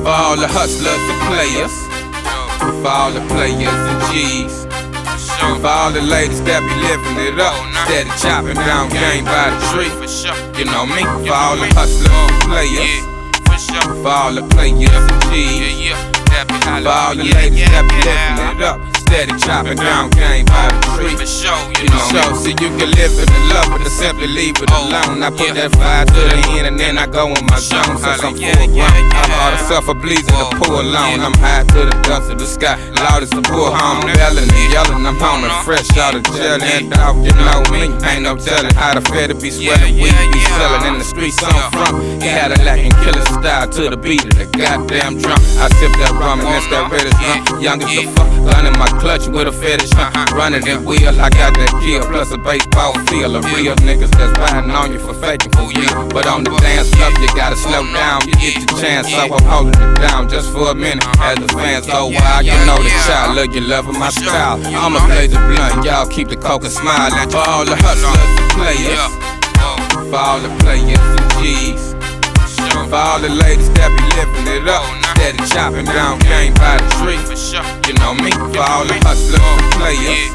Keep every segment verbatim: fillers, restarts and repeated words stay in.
For all the hustlers and players, for all the players and G's, for all the ladies that be living it up, steady chopping down game by the tree. You know me. For all the hustlers and players, for all the players and G's, for all the ladies that be living it up, steady chopping down game by the tree. You know me. So you can live in the love, but simply leave it alone. I put that fire to the end and then I go in my zone. Since I'm full grown, I bought a suffer bleeding to pull alone. I'm high to the dust of the sky, loud as the bullhorn, belling and yelling. I'm home and fresh out of jail, and dog, you know me. Ain't no telling how the fed to be swelling, we be selling in the streets I'm from. Cadillac and killer style to the beat of the goddamn drum. I sip that rum and that's that reddish rum. Young as the fuck, gun in my clutch with a fetish, huh? Running that wheel, I got that kill plus a baseball feel. A real niggas that's riding on you for faking for you. But on the dance floor, you gotta slow down. You get your chance, so I'm holding it down just for a minute. As the fans go wild, you know the child, look, you loving my style. I'ma blaze the blunt, y'all keep the coke and smile. For all the hustlers and players, for all the players and G's, for all the ladies that be living it up, steady chopping down game by the tree. You know me. For all the hustlers and players,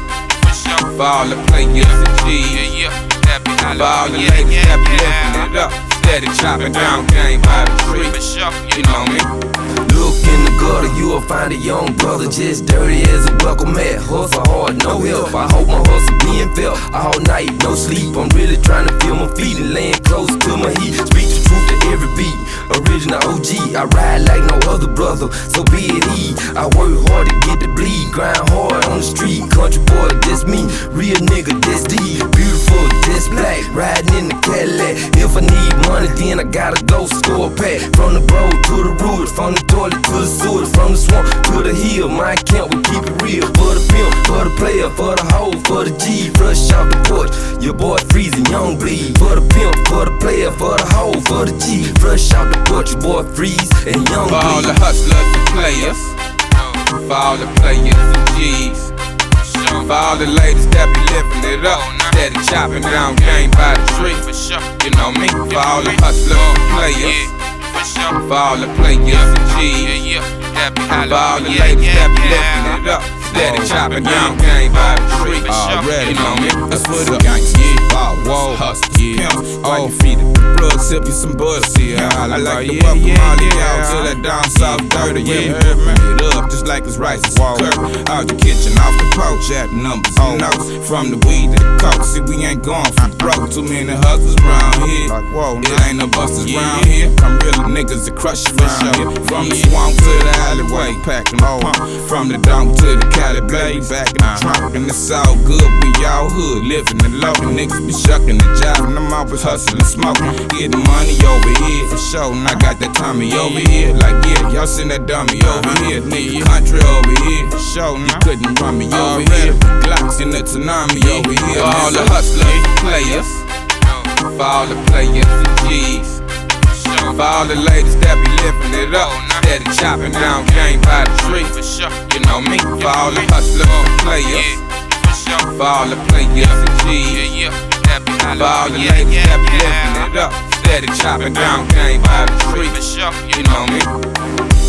for all the players and G's, for all the ladies that be living it up, steady chopping down game by the tree. You know me. Look in the gutter, you will find a young brother just dirty as a buckle mat. Hustle hard, no help. I hope my hustle being felt all night, no sleep. I'm really trying to feel my feet and laying close to my heat. Speak the truth to every beat. Original O G, I ride like no other brother, so be it he. I work hard to get the bleed, grind hard on the street. Country boy, this me, real nigga, this D. Beautiful, this black, riding in the Cadillac. If I need money, then I gotta go score a pack. From the road to the roots, from the toilet to the sewers, from the swamp to the hill. My account, we keep it real. For the pimp, for the player, for the hoe, for the G. Fresh off the porch, your boy freezing, young bleed. For the pimp, for the player, for the hoe, for the G. Fresh off the porch, your boy freeze and young bleed. For all the hustlers and players, for all the players and G's, for all the ladies that be living it up, steady chopping down game by the tree. You know me. For all the hustlers and players, for all the players and G's, for all the ladies that be living it up, steady chopping down game by the tree. Already, you know me. That's what the gangsta yeah. Ball, whoa, hustle, yeah. Pimps, oh, your feet at the plug, sip you some butter, see how I like, like to yeah, welcome yeah, all the yeah. y'all to that down south dirty, yeah. Heard me it up just like it's rice and curry. Out the kitchen, off the porch, at numbers and notes. From the weed to the coke, see we ain't going from broke. Too many hustlers round here, like whoa, it ain't no busters yeah. round here. I'm real niggas that crush you round here. From the swamp to the alleyway, packing the pump. From the dump to the Cali blade, back in the trunk, and it's all good. We all hood, living and loving. Niggas be shucking and jiving. I'm always hustling, smoking, getting money over here for sure. And I got that Tommy over here, like yeah, y'all send that dummy over here, nigga. Country over here for sure. You couldn't run me over here. Glocks in the tsunami over here. For all the hustlers and players, for all the players and G's, for all the ladies that be living it up, steady chopping down game by the tree. You know me. For all the hustlers and players, for all the players and G's, for all the ladies that be living it up, steady chopping down game by the tree. You know me.